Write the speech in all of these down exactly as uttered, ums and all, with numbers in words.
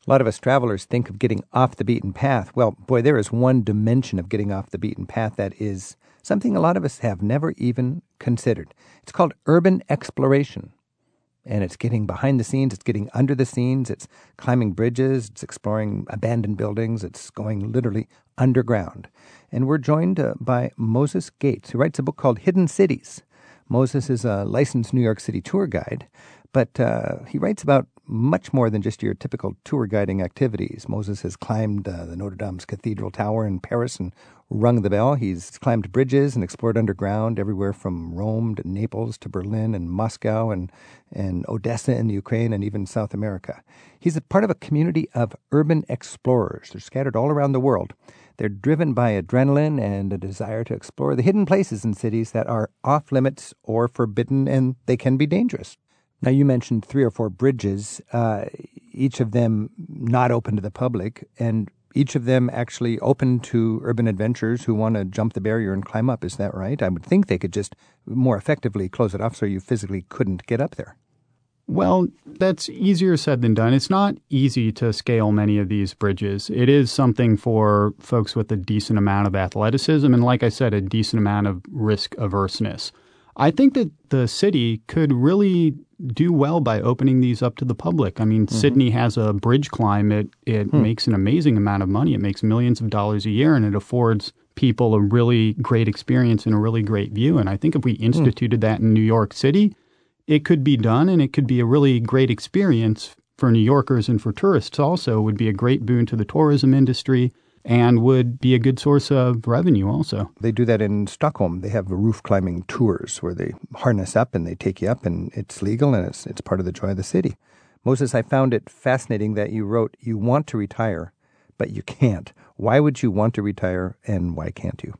A lot of us travelers think of getting off the beaten path. Well, boy, there is one dimension of getting off the beaten path that is something a lot of us have never even considered. It's called urban exploration. And it's getting behind the scenes, it's getting under the scenes, it's climbing bridges, it's exploring abandoned buildings, it's going literally underground. And we're joined uh, by Moses Gates, who writes a book called Hidden Cities. Moses is a licensed New York City tour guide, but uh, he writes about much more than just your typical tour guiding activities. Moses has climbed uh, the Notre Dame's Cathedral Tower in Paris and rung the bell. He's climbed bridges and explored underground everywhere from Rome to Naples to Berlin and Moscow and, and Odessa in the Ukraine and even South America. He's a part of a community of urban explorers. They're scattered all around the world. They're driven by adrenaline and a desire to explore the hidden places in cities that are off limits or forbidden, and they can be dangerous. Now, you mentioned three or four bridges, uh, each of them not open to the public, and each of them actually open to urban adventurers who want to jump the barrier and climb up. Is that right? I would think they could just more effectively close it off so you physically couldn't get up there. Well, that's easier said than done. It's not easy to scale many of these bridges. It is something for folks with a decent amount of athleticism and, like I said, a decent amount of risk averseness. I think that the city could really do well by opening these up to the public. I mean, mm-hmm. Sydney has a bridge climb. It, it hmm. makes an amazing amount of money. It makes millions of dollars a year, and it affords people a really great experience and a really great view. And I think if we instituted hmm. that in New York City, it could be done, and it could be a really great experience for New Yorkers and for tourists also. It would be a great boon to the tourism industry and would be a good source of revenue also. They do that in Stockholm. They have roof climbing tours where they harness up and they take you up, and it's legal and it's it's part of the joy of the city. Moses, I found it fascinating that you wrote, you want to retire, but you can't. Why would you want to retire, and why can't you?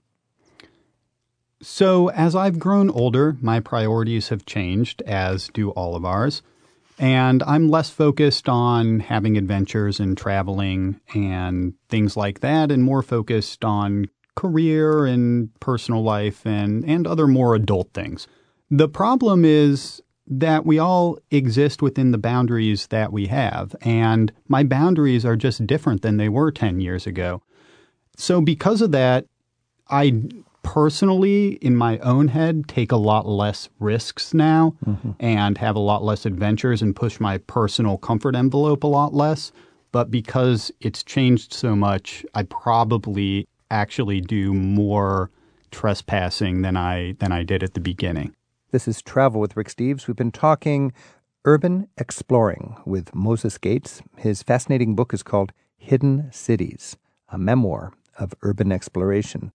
So as I've grown older, my priorities have changed, as do all of ours. And I'm less focused on having adventures and traveling and things like that, and more focused on career and personal life and, and other more adult things. The problem is that we all exist within the boundaries that we have, and my boundaries are just different than they were ten years ago. So because of that, I personally, in my own head, take a lot less risks now mm-hmm. and have a lot less adventures and push my personal comfort envelope a lot less. But because it's changed so much, I probably actually do more trespassing than I than I did at the beginning. This is Travel with Rick Steves. We've been talking urban exploring with Moses Gates. His fascinating book is called Hidden Cities, a memoir of urban exploration.